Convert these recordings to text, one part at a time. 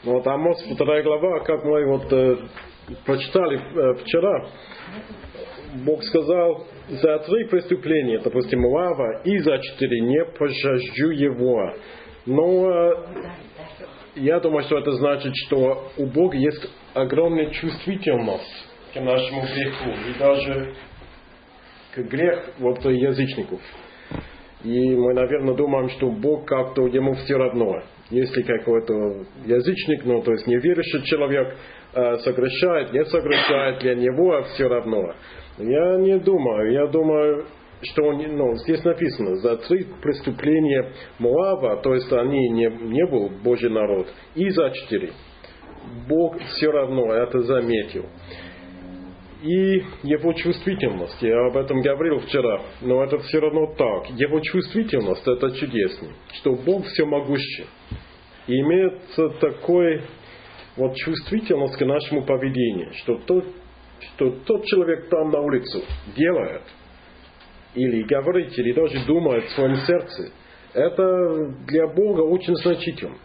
Вот Амос 2 глава, как мы прочитали вчера, Бог сказал, за 3 преступления, допустим, Моава, и за 4 не пощажу его. Но я думаю, что это значит, что у Бога есть огромная чувствительность к нашему греху, и даже к греху язычников. И мы, наверное, думаем, что Бог как-то ему все равно. Если какой-то язычник, то есть неверующий человек, согрешает, не согрешает, для него все равно. Я не думаю. Я думаю, что здесь написано, за 3 преступления Моава, то есть они не был Божий народ, и за 4. Бог все равно это заметил. И его чувствительность, я об этом говорил вчера, но это все равно так. Его чувствительность, это чудесно, что Бог всемогущий. И имеется такой чувствительность к нашему поведению, что тот человек там на улице делает, или говорит, или даже думает в своем сердце, это для Бога очень значительно.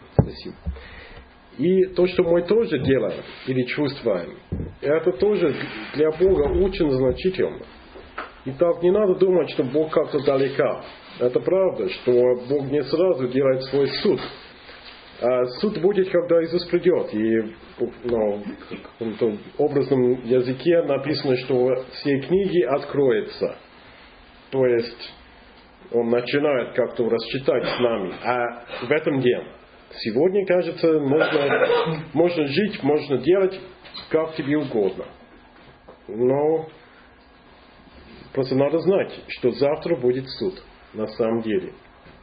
И то, что мы тоже делаем или чувствуем, это тоже для Бога очень значительно. И так не надо думать, что Бог как-то далека. Это правда, что Бог не сразу делает свой суд. А суд будет, когда Иисус придет. И в каком-то образном языке написано, что все книги откроются. То есть Он начинает как-то рассчитать с нами. А в этом день. Сегодня, кажется, можно жить, можно делать, как тебе угодно. Но просто надо знать, что завтра будет суд, на самом деле.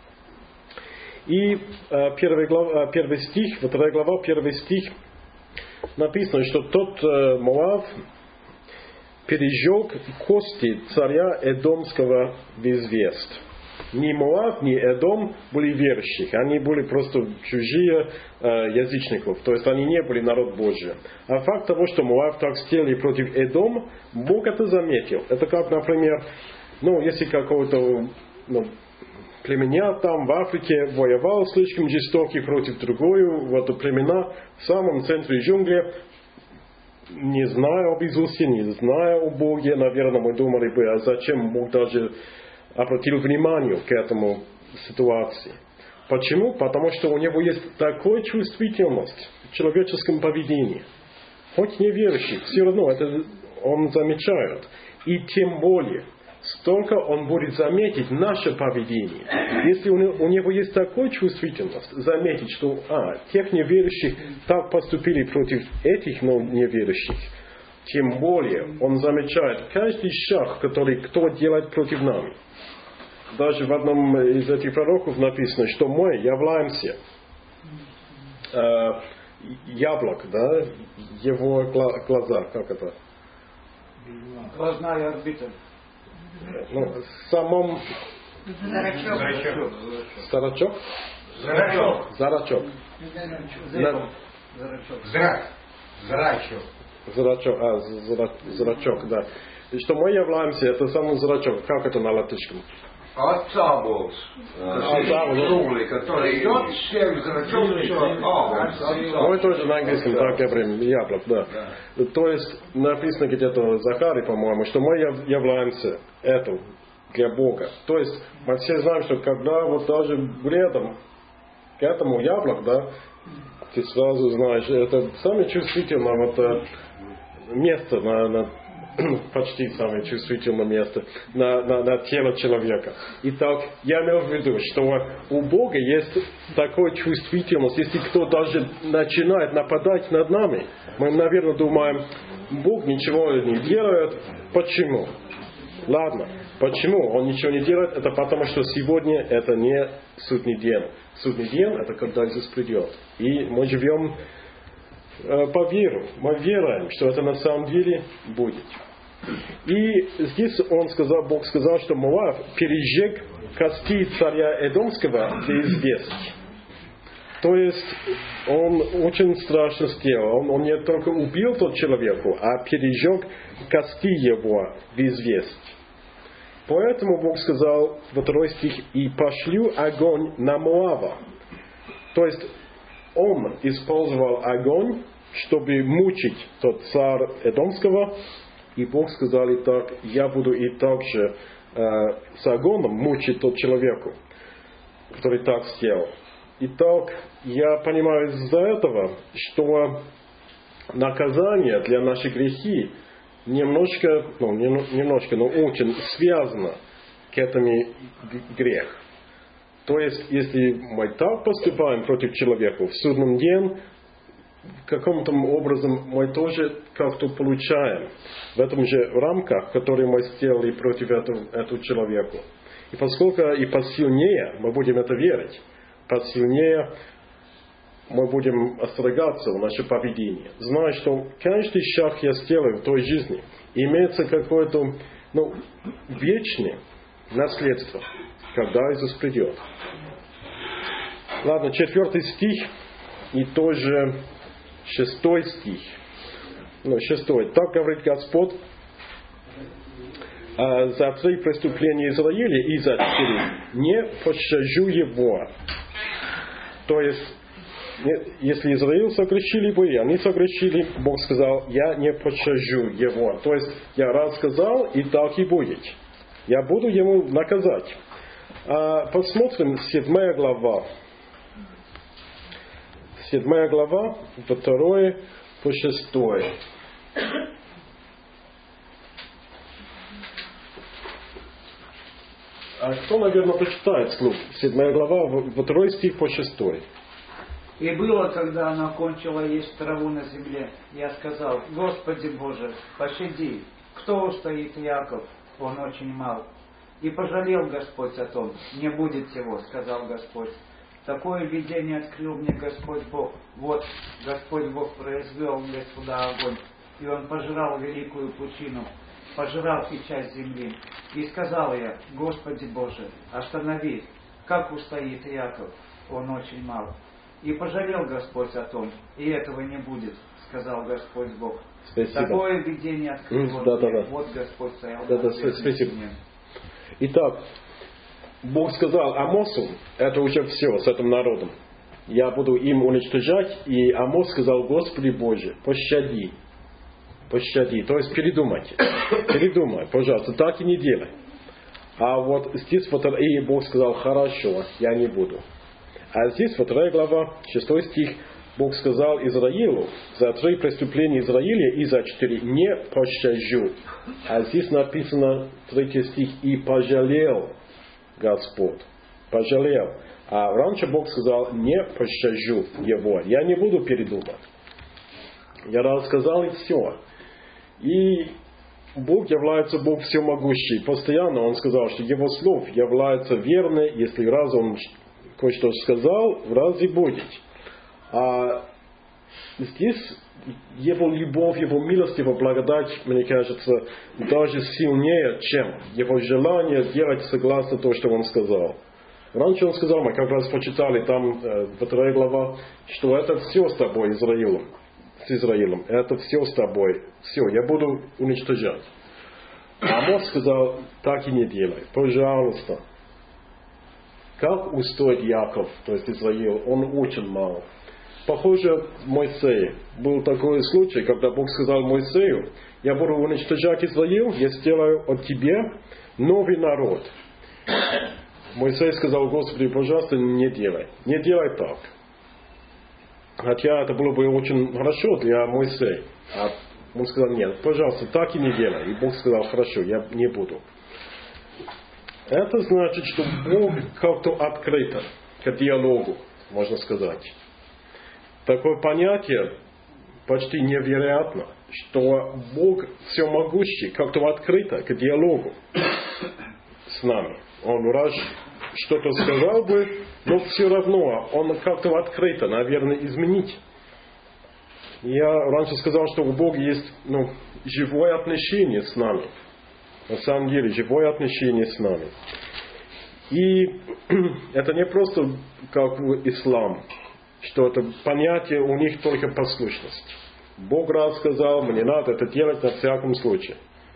И 1 стих, 2 глава, 1 стих, написано, что тот Моав пережег кости царя Эдомского в известь. Ни Моав, ни Эдом были верующих. Они были просто чужие язычников. То есть они не были народ Божий. А факт того, что Моав так сделали против Эдома, Бог это заметил. Это как, например, если какого-то племена там в Африке воевал слишком жестокий против другой, племена в самом центре джунглей, не зная об Иисусе, не зная о Боге, наверное, мы думали бы, а зачем Бог даже обратил внимание к этому ситуации. Почему? Потому что у него есть такая чувствительность в человеческом поведении. Хоть неверующий, все равно это он замечает. И тем более, столько он будет заметить наше поведение. Если у него есть такая чувствительность, заметить, что тех неверующих так поступили против этих неверующих, тем более он замечает каждый шаг, который кто делает против нас. Даже в одном из этих пророков написано, что мы являемся яблок, да, его глаза, как это? Глазная орбита. Самом... Зрачок. Зрачок. Зрачок, да. И что мы являемся, это самый зрачок. Как это на латышском? Отцаболс. Круглый, который идет, всем зрачок. Мы тоже на английском так говорим, яблок, да. То есть написано где-то в Захаре, по-моему, что мы являемся этим для Бога. То есть мы все знаем, что когда даже рядом к этому яблок, да, ты сразу знаешь, это самое чувствительное место почти самое чувствительное место на тело человека. Итак, я имею в виду, что у Бога есть такая чувствительность, если кто даже начинает нападать над нами, мы, наверное, думаем, Бог ничего не делает. Почему? Ладно, почему Он ничего не делает? Это потому, что сегодня это не судный день. Судный день это когда Иисус придет. И мы живем по вере. Мы веруем, что это на самом деле будет. И здесь Бог сказал, что Моав пережег кости царя Эдомского для известия. То есть он очень страшно сделал. Он не только убил тот человека, а пережег кости его в известие. Поэтому Бог сказал во 2 стих: «И пошлю огонь на Моава». То есть он использовал огонь, чтобы мучить тот царь Эдомского. И Бог сказал: и так, я буду и так же с огнем мучить тот человеку, который так сделал. Итак, я понимаю из-за этого, что наказание для наших грехи немножко, но очень связано к этому грех. То есть, если мы так поступаем против человека, в судном дне, каким-то образом мы тоже как-то получаем в этом же рамках, которые мы сделали против этого человека. И поскольку и посильнее мы будем это верить, посильнее мы будем остерегаться в наше поведение, зная, что каждый шаг я сделаю в той жизни имеется какое-то вечное наследство, когда Иисус придет. Ладно, 4 стих и тоже 6 стих. 6. Так говорит Господь: за 3 преступления Израиля и за 4 не пощажу его. То есть, если Израиль согрешили бы, и они согрешили, Бог сказал: я не пощажу его. То есть, я раз сказал, и так и будет. Я буду ему наказать. Посмотрим 7 глава. 7 глава, 2 по 6. Кто, наверное, прочитает вслух? 7 глава, 2 стих по 6. И было, когда она кончила есть траву на земле, я сказал: Господи Боже, пощади, кто устоит Яков, он очень мал. И пожалел Господь о том, не будет его, сказал Господь. Такое видение открыл мне Господь Бог. Вот, Господь Бог произвел мне сюда огонь, и он пожрал великую пучину, пожрал и часть земли. И сказал я: Господи Боже, останови, как устоит Яков, он очень мал. И пожалел Господь о том, и этого не будет, сказал Господь Бог. Спасибо. Такое видение открыл мне. Вот Господь стоял. Спасибо. Итак, Бог сказал Амосу: это уже все с этим народом. Я буду им уничтожать. И Амос сказал: Господи Боже, пощади. Пощади. То есть передумайте. Передумай, пожалуйста, так и не делай. А вот здесь и Бог сказал: хорошо, я не буду. А здесь 2 глава, 6 стих, Бог сказал Израилу: за 3 преступления Израиля и за 4 не пощажу. А здесь написано 3 стих: и пожалел Господь. Пожалел. А раньше Бог сказал: не пощажу его. Я не буду передумать. Я рассказал и все. И Бог является Бог всемогущий. Постоянно Он сказал, что Его слов является верной. Если раз Он кое-что сказал, раз и будет. А здесь Его любовь, Его милость, Его благодать, мне кажется, даже сильнее, чем Его желание делать согласно то, что Он сказал. Раньше Он сказал, мы как раз почитали там 2 глава, что это все с тобой, Израилем. С Израилем. Это все с тобой. Все, я буду уничтожать. А Амос сказал: так и не делай. Пожалуйста. Как устоит Яков, то есть Израиль, он очень мал. Похоже, Моисей. Был такой случай, когда Бог сказал Моисею: я буду уничтожать Израиль, я сделаю от тебя новый народ. Моисей сказал: Господи, пожалуйста, не делай. Не делай так. Хотя это было бы очень хорошо для Моисея. А он сказал: нет, пожалуйста, так и не делай. И Бог сказал: хорошо, я не буду. Это значит, что Бог как-то открыт к диалогу, можно сказать. Такое понятие почти невероятно, что Бог всемогущий как-то открыт к диалогу с нами. Он раз что-то сказал бы, но все равно он как-то открыто, наверное, изменить. Я раньше сказал, что у Бога есть живое отношение с нами. На самом деле, живое отношение с нами. И это не просто как в ислам, что это понятие у них только послушность. Бог раз сказал, мне надо это делать на всяком случае.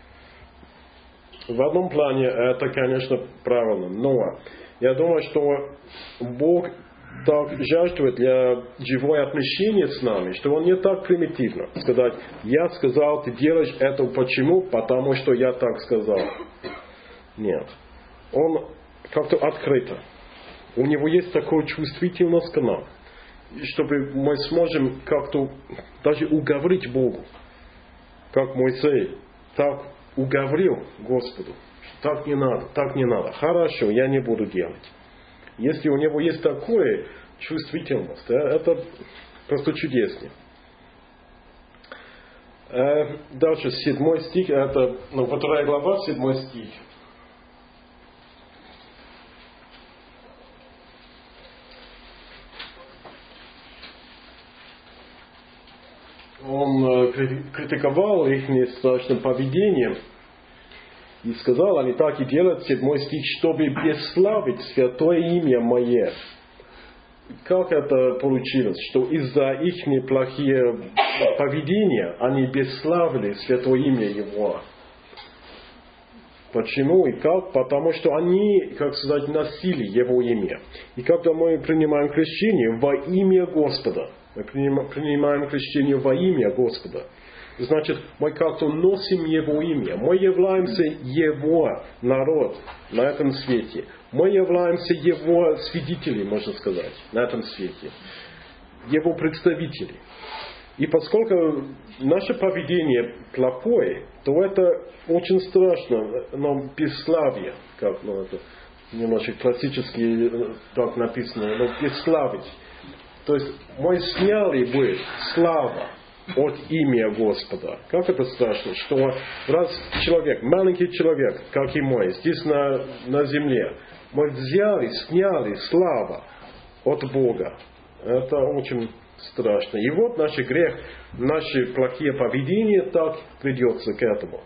В одном плане это, конечно, правильно, но я думаю, что Бог так жаждет для живое отношение с нами, что он не так примитивно сказать: я сказал, ты делаешь это почему? Потому что я так сказал. Нет. Он как-то открыто. У него есть такая чувствительность к нам, чтобы мы сможем как-то даже уговорить Богу, как Моисей так уговорил Господу, что так не надо, так не надо. Хорошо, я не буду делать. Если у него есть такая чувствительность, это просто чудесно. Дальше 7 стих, это 2 глава, 7 стих. Он критиковал их страшным поведением и сказал: они так и делают, 7 стих, чтобы бесславить святое имя Мое. Как это получилось? Что из-за их плохие поведения они бесславили святое имя Его. Почему и как? Потому что они, как сказать, носили Его имя. И когда мы принимаем крещение во имя Господа, мы принимаем крещение во имя Господа, значит, мы как-то носим Его имя. Мы являемся Его народ на этом свете. Мы являемся Его свидетелями, можно сказать, на этом свете. Его представители. И поскольку наше поведение плохое, то это очень страшно, но бесславие, как это немножко классически так написано, но бесславить. То есть мы сняли бы славу от имя Господа. Как это страшно, что раз человек, маленький человек, как и мы, здесь на земле, мы взяли, сняли славу от Бога. Это очень страшно. И вот наш грех, наши плохие поведения так ведется к этому.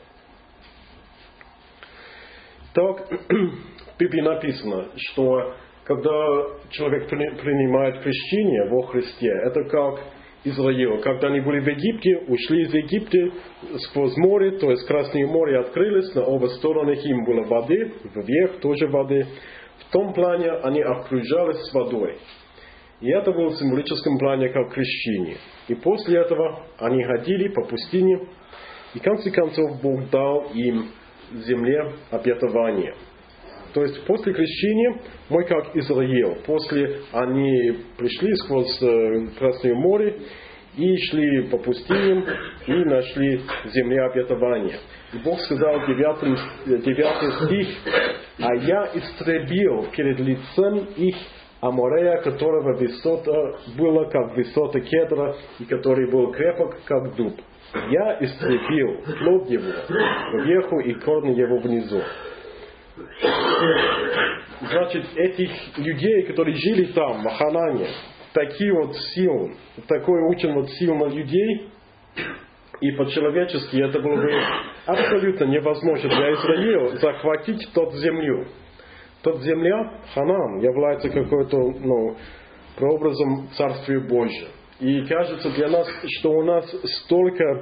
Так, в Библии написано, что когда человек принимает крещение во Христе, это как Израиль. Когда они были в Египте, ушли из Египта сквозь море, то есть Красное море открылось, на оба стороны им было воды, вверх тоже воды. В том плане они окружались водой. И это было в символическом плане как крещение. И после этого они ходили по пустыне, и в конце концов Бог дал им земле обетование. То есть после крещения мы как Израиль, после они пришли сквозь Красное море и шли по пустыням и нашли земле обетования. И Бог сказал 9 стих: «А я истребил перед лицем их Аморея, которого высота была, как высота кедра, и который был крепок, как дуб. Я истребил плод его вверху и корни его внизу». Значит, этих людей, которые жили там, в Ханане, такие вот силы, такой очень вот сильных людей, и по-человечески это было бы абсолютно невозможно для Израиля захватить тот землю. Тот земля, Ханан, является какой-то, прообразом Царствия Божьего. И кажется для нас, что у нас столько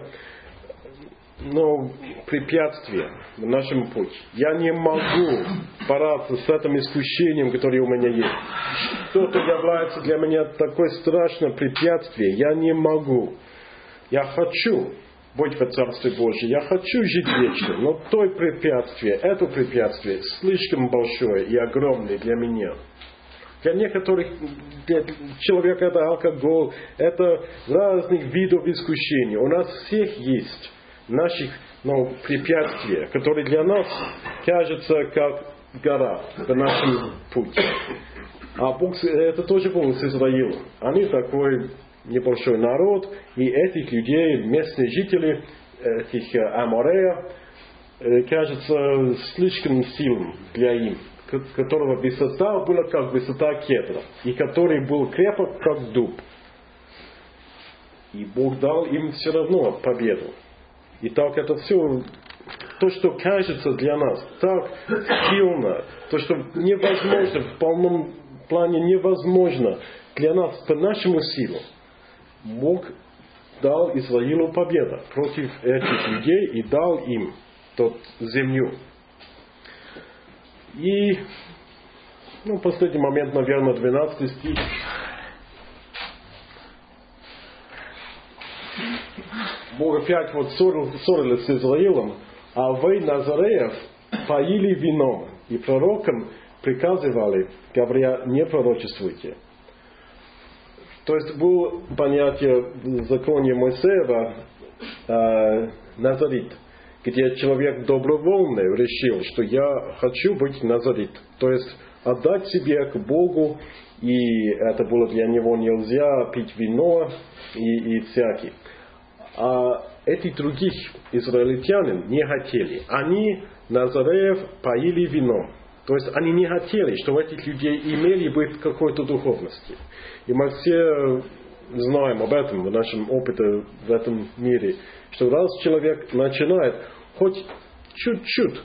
препятствия в нашем пути. Я не могу бороться с этим искушением, которое у меня есть. Что-то является для меня такое страшное препятствие. Я не могу. Я хочу быть в Царстве Божьем. Я хочу жить вечно. Но это препятствие слишком большое и огромное для меня. Для некоторых человек это алкоголь, это разных видов искушений. У нас всех есть наших препятствия, которые для нас кажутся как гора в нашем пути. А Бог, это тоже было с Израилем. Они такой небольшой народ, и этих людей, местные жители, этих Аморея, кажется слишком сильным для им, которого высота была как высота кедра, и который был крепок как дуб. И Бог дал им все равно победу. И так это все, то, что кажется для нас так сильно, то, что невозможно, в полном плане невозможно для нас по нашему силу, Бог дал Израилу победу против этих людей и дал им тот землю. И, последний момент, наверное, 12 стих. Бог опять вот ссорились с Израилем, а вы, Назареев, поили вином, и пророкам приказывали, говоря, не пророчествуйте. То есть было понятие в законе Моисеева назарит, где человек добровольно решил, что я хочу быть назарит. То есть отдать себе к Богу, и это было для него нельзя пить вино и всякие. А эти других израильтяне не хотели. Они, Назареев, поили вино. То есть они не хотели, чтобы этих людей имели быть какой-то духовности. И мы все знаем об этом в нашем опыте в этом мире, что раз человек начинает хоть чуть-чуть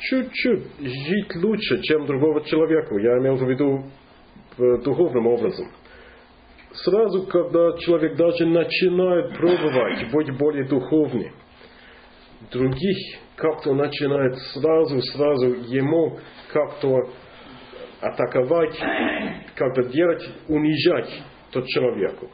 жить лучше, чем другого человека, я имел в виду духовным образом, сразу, когда человек даже начинает пробовать быть более духовным, других как-то начинает сразу ему как-то атаковать, как-то делать, унижать тот человеку.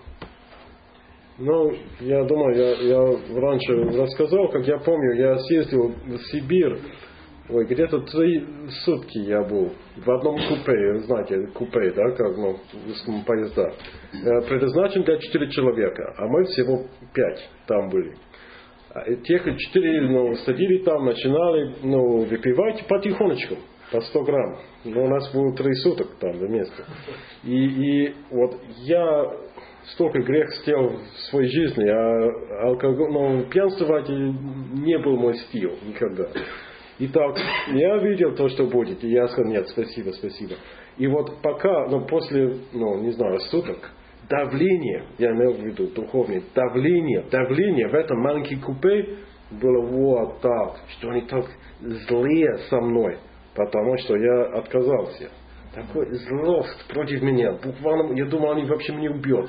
Но я думаю, я раньше рассказал, как я помню, я съездил в Сибирь, где-то 3 сутки я был в одном купе, знаете, купе, да, как в поезда, предназначен для 4 человека, а мы всего 5 там были. Тех 4 садили там, начинали выпивать потихонечку, по 100 грамм. Но у нас было 3 суток там вместе. И вот я столько грех сделал в своей жизни, а алкоголь, пьянствовать не был мой стиль никогда. И так, я видел то, что будет, и я сказал, нет, спасибо. И вот пока, после, не знаю, суток, давление, я имел в виду духовное, давление в этом маленьком купе было вот так, что они так злые со мной, потому что я отказался. Такой злость против меня, буквально, я думал, они вообще меня убьют.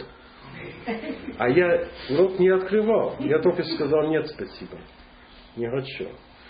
А я рот не открывал, я только сказал, нет, спасибо, не хочу.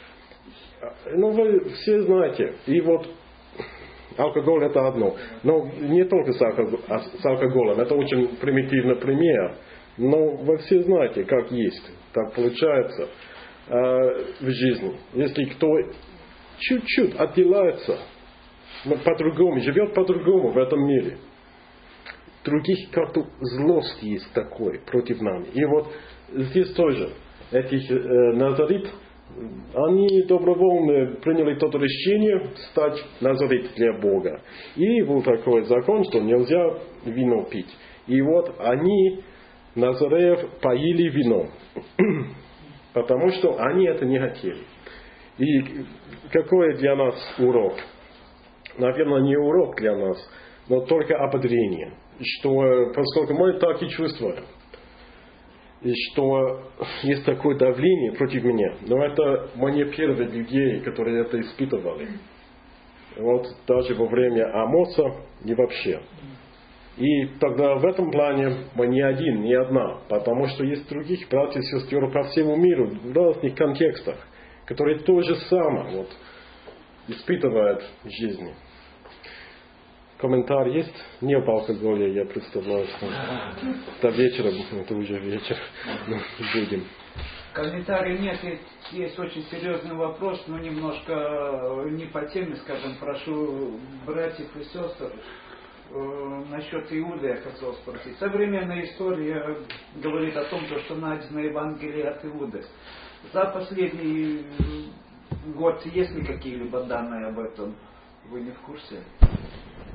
Вы все знаете, и вот алкоголь это одно, но не только с алкоголем, это очень примитивный пример, но вы все знаете, как есть, так получается в жизни. Если кто чуть-чуть отделяется, по-другому, живет по-другому в этом мире, других как-то злость есть такой против нас. И вот здесь тоже этих назарит, они добровольно приняли то решение стать назарит для Бога. И был такой закон, что нельзя вино пить. И вот они, Назареев, поили вино, потому что они это не хотели. И какой для нас урок? Наверное, не урок для нас, но только ободрение. Что, поскольку мы так и чувствуем, и что есть такое давление против меня. Но это мы не первые люди, которые это испытывали. Вот даже во время Амоса и вообще. И тогда в этом плане мы не один, не одна. Потому что есть других братьев и сестер по всему миру, в разных контекстах, которые то же самое испытывают в жизни. Комментарий есть? Не об алкоголе, я представляю, что до вечера, это уже вечер, будем. Комментарий нет, есть очень серьезный вопрос, но немножко не по теме, скажем, прошу братьев и сестер. Насчет Иуды я хотел спросить. Современная история говорит о том, что найдено Евангелие от Иуды. За последний год есть ли какие-либо данные об этом? Вы не в курсе?